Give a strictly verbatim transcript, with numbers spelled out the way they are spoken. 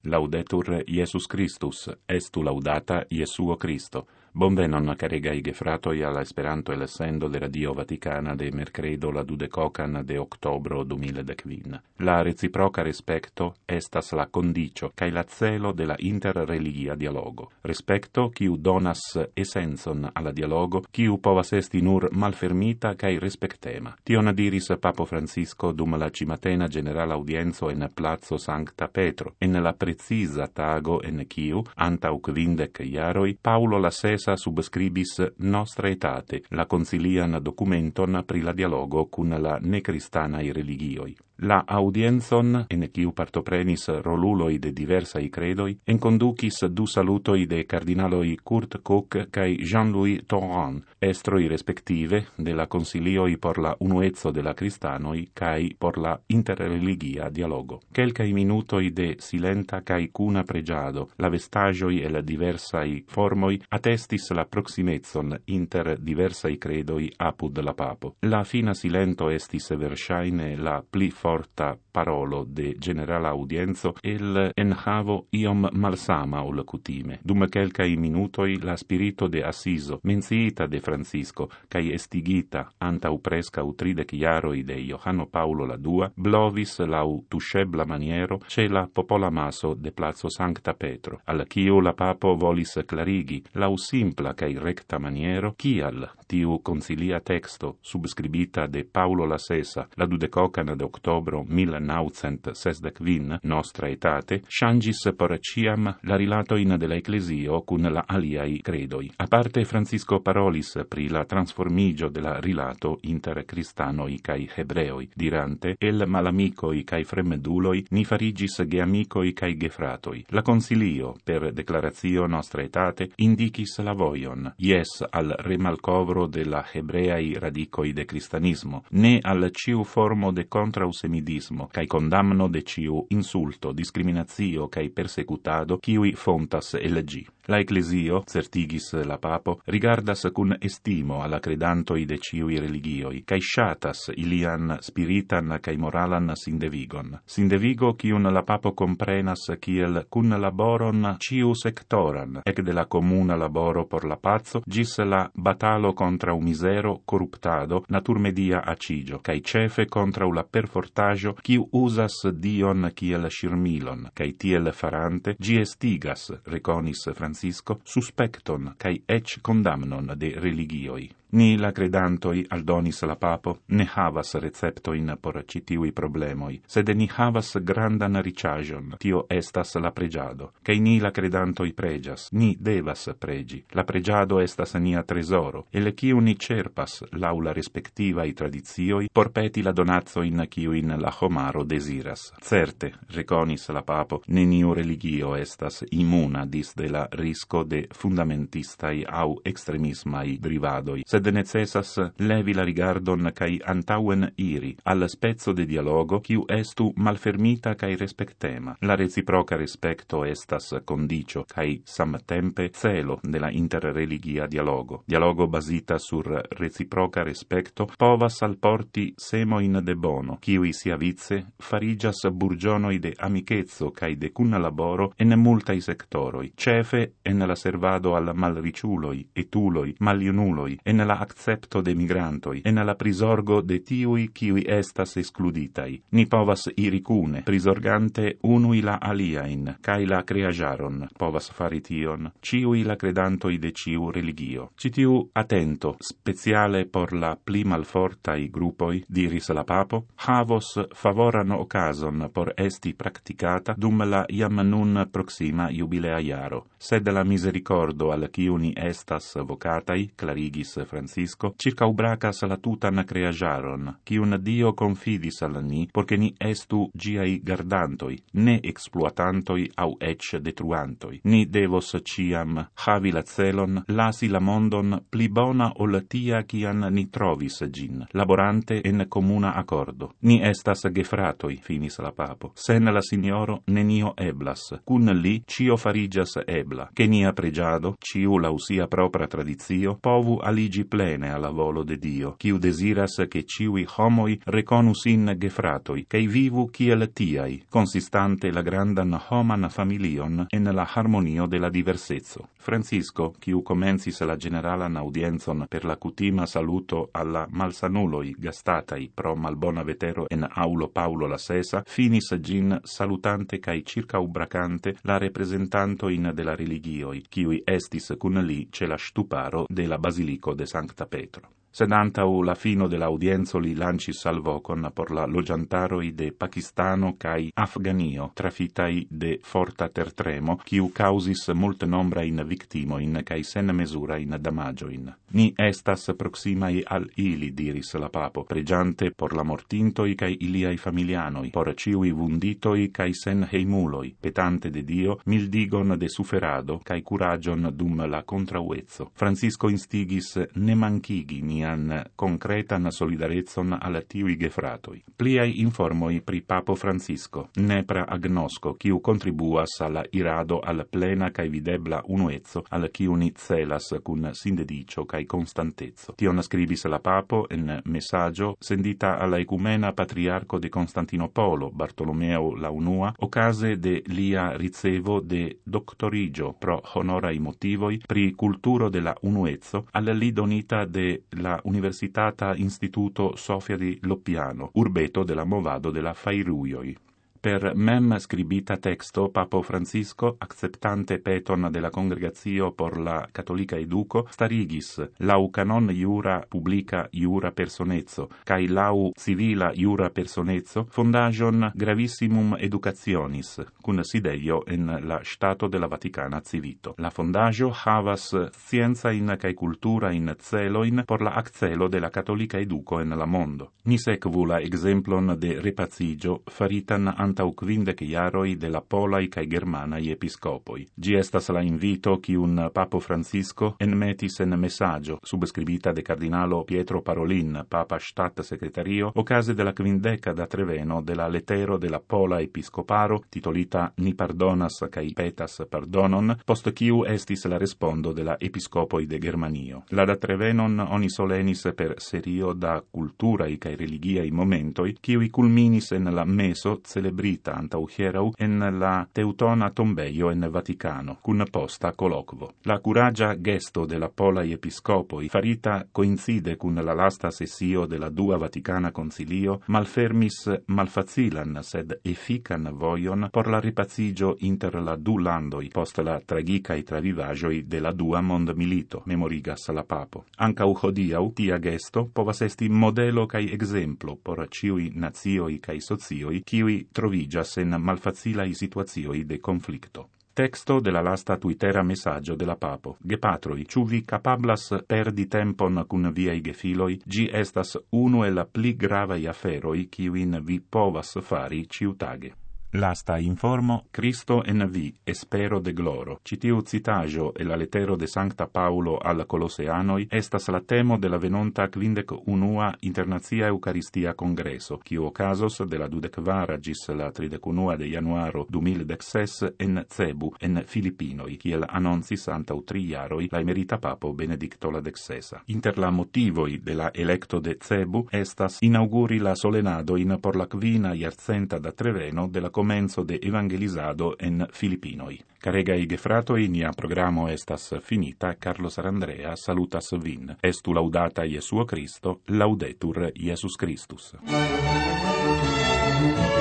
Laudetur Iesus Christus, estu laudata Iesuo Christo. Bonvenon caregai gefratoi alla Esperanto el essendo de Radio Vaticana de mercredo la dudecocan de octobro duemiladecvin. La reciproca respecto estas la condicio cae la celo de la interreligia dialogo. Respecto quiu donas essenson alla dialogo, quiu povas esti nur malfermita cae respectema. Tion diris Papo Francisco dum la cimatena generala audienzo en Plazo Sancta Petro, en la precisa tago en quiu, antau quindec iaroi, Paulo la Sesa subscribis Nostra Aetate, la concilian documenton pri la dialogo cun la necristanai religioi. La audienzon, en quiu partoprenis roluloi de diversai credoi, enconducis du salutoi de cardinaloi Kurt Koch cae Jean-Louis Tauran, estroi respective de la concilioi por la unuezzo de la cristanoi cae por la interreligia dialogo. Quelcai minutoi de silenta cae cuna pregiado, la vestagioi e la diversai formoi attestis la proximezzon inter diversai credoi apud la papo. La fina silento estis versaine la pli forta parolo de generala audienzo el enhavo iom malsama ol cutime. Dum quelcai minutoi la spirito de Assiso, menciita de Francisco, cae estigita antau prescau tridec iaroi de Johanno Paulo la dua, blovis lau tuscebla maniero ce la popola maso de Plazo Sancta Petro, al quiu la papo volis clarigi, lau simpla cae recta maniero, cial tiu concilia texto subscribita de Paulo la Sesa, la dudecocan de octobro millenaucent sesdecvin, Nostra Aetate, changis por ciam la rilatoin de la Ecclesio cun la aliai credoi. A parte Francisco parolis pri la transformigio de la rilato inter cristanoi cae hebreoi, dirante, el malamicoi cae fremeduloi ni farigis geamicoi cae gefratoi. La concilio, per declaratio Nostra Aetate, indicis la voion, ies al remalcovro de la hebreai radicoi de cristianismo, ne al ciu formo de contrausemidismo, cae condamno de ciu insulto, discriminatio cae persecutado, kiui fontas el gi. La Ecclesio, certigis la papo, rigardas cun estimo alla credantoi de ciui religioi, cae shatas ilian spiritan cae moralan sindevigon. Sindevigo cium la papo comprenas kiel cun laboron ciu sectoran, ec de la comuna laboro por la pazzo, gis la batalo contra un misero corruptado, naturmedia acigio, cae cefe contra la perfortaggio, quiu usas Dion kiel shirmilon, cae tiel farante, gi estigas, reconis Francisco, suspecton cae ec condamnon de religioi. Ni la credantoi, aldonis la papo, ne havas receptoin por citiui problemoi, sed ni havas grandan ricagion, tio estas la pregiado, cae ni la credantoi pregias, ni devas pregi. La pregiado estas nia tresoro, ele ciu ni cerpas, lau la respectivai tradizioi, por peti la donazzoin ciuin la homaro desiras. Certe, reconis la papo, neniu religio estas immuna dis de la risco de fundamentistai au extremismai drivadoi, sed necessas levi la rigardon cae antauen iri al spezzo de dialogo quiu estu malfermita cae respectema. La reciproca respecto estas condicio cae samtempe celo de la interreligia dialogo. Dialogo basita sur reciproca respecto povas alporti semoin de bono, quiui sia vice farigias burgionoi de amicezzo cae de cun laboro en multai sectoroi, cefe en la servado al malriciuloi, etuloi, maliunuloi, en la accepto de migrantoi, en la prisorgo de tiui kiui estas excluditai. Ni povas iri cune, prisorgante unui la aliain, cae la creajaron, povas fari tion, ciui la credantoi de ciu religio. Citiu attento, speciale por la pli malfortai gruppoi, diris la papo, havos favoran ocason por esti practicata dum la iam nun proxima jubilea iaro, sed la misericordo al ciuni estas vocatai, clarigis Francisco, circa ubracas la tutan creajaron, cium Dio confidis al ni, porce ni estu giai gardantoi, ne exploatantoi au ec detruantoi. Ni devos ciam havi la celon, lasi la mondon pli bona ol tia cian ni trovis gin, laborante en comuna accordo. Ni estas gefratoi, finis la papo. Sen la signoro nenio eblas, cun li cio farigias ebla, che nia pregiado, ciu lau sia propra tradizio, povu aligi plene alla volo de Dio, quiu desiras che ciui homoi reconus in gefratoi, cae vivu kiel tiai, consistante la grandan homan familion en la harmonio de la diversezzo. Francisco, quiu comencis la generalan audienzon per la cutima saluto alla malsanuloi gastatai pro malbona vetero en aulo Paulo la sesa, finis gin salutante cae circaubracante la representanto in de la religioi, quiui estis cun li ce la stuparo de la basilico de Sancta Petro. Sed antau la fino de l'audienzo li lancis salvocon por la logiantaroi de Pakistano cae Afganio, trafitai de forta tertremo, quiu causis multe nombra in victimoin cae sen mesura in damagioin. Ni estas proximai al ili, diris la papo, pregiante por la mortintoi cae iliai familianoi, por ciui vunditoi cae sen heimuloi, petante de Dio, mildigon de suferado cae curagion dum la contrauezzo. Francisco instigis ne manchigi nian concretan solidarezon al tiui gefratoi. Pliai informoi pri papo Francisco, nepra agnosco, quiu contribuas alla irado al plena cae videbla unuezzo, al quiu ni celas cun sindedicio cae constantezzo. Tion scribis la papo en messaggio sendita alla ecumena patriarco de Constantinopolo, Bartolomeo la unua, ocase de lia ricevo de doctorigio pro honorai motivoi pri culturo de la unuezzo al li donita de la Universitata Instituto Sofia di Loppiano, urbeto de la movado de la Fairuioi. Per mem scribita texto, Papo Francisco, acceptante peton de la congregazio por la cattolica educo, starigis lau canon iura publica iura personezzo, cae lau civila iura personezzo, fondagion gravissimum educationis, cun sideio en la Stato de la Vaticana civito. La fondagio havas scienza in cae cultura in celoin por la accelo de la cattolica educo en la mondo. Ni sekvu la exemplon de repazigio faritan antau quindec iaroi de la polai cae germanai episcopoi. Gi estas la invito quiun Papo Francisco enmetis en messaggio, subscribita de cardinalo Pietro Parolin, Papa Stat Secretario, ocase de la quindeca da Treveno de la lettero de la Pola Episcoparo, titolita Ni pardonas cae petas pardonon, post quiu estis la respondo de la episcopoi de Germanio. La da Trevenon oni solenis per serio da culturai cae religiai momentoi, quiui culminis en la meso celebrita antau hierau en la Teutona tombeio en Vaticano, cun posta colloquo. La curagia gesto de la Polai episcopoi, farita coincide cun la lasta sessio de la Dua Vaticana Concilio, malfermis malfacilan sed effican voion por la repazigio inter la du landoi post la tragicae travivagioi de la Dua mondmilito, memorigas la papo. Ancau hodiau tia gesto povas esti modelo cae exemplo por ciui nazioi cae socioi, ciui trovigas en malfacilai situazioi de conflicto. Texto de la lasta Twittera messaggio de la papo. Gepatroi, ciu vi capablas perdi tempon cun viai gefiloi, gi estas unu el pli gravai aferoi ciuin vi povas fari ciutage. Lasta informo, Cristo en vi, espero de gloro. Citiu citajo e la lettero de Sancta Paulo al Colosseanoi estas la temo de la venonta quindec unua Internazia Eucaristia Congreso, quiu ocasos de la dudecvara gis la tridecunua de januaro du mil dexses en Cebu, en Filipinoi, kiel annoncis antau tri jaroi la emerita papo Benedicto la dexesa. Inter la motivoi de la electo de Cebu estas inauguri la solenado in por la quina iarcenta da Treveno de la comenzo de evangelizado en Filipinoi. Caregai gefratoi, nia programo estas finita. Carlos Arandrea salutas vin. Estu laudata Iesuo Cristo, laudetur Iesus Christus.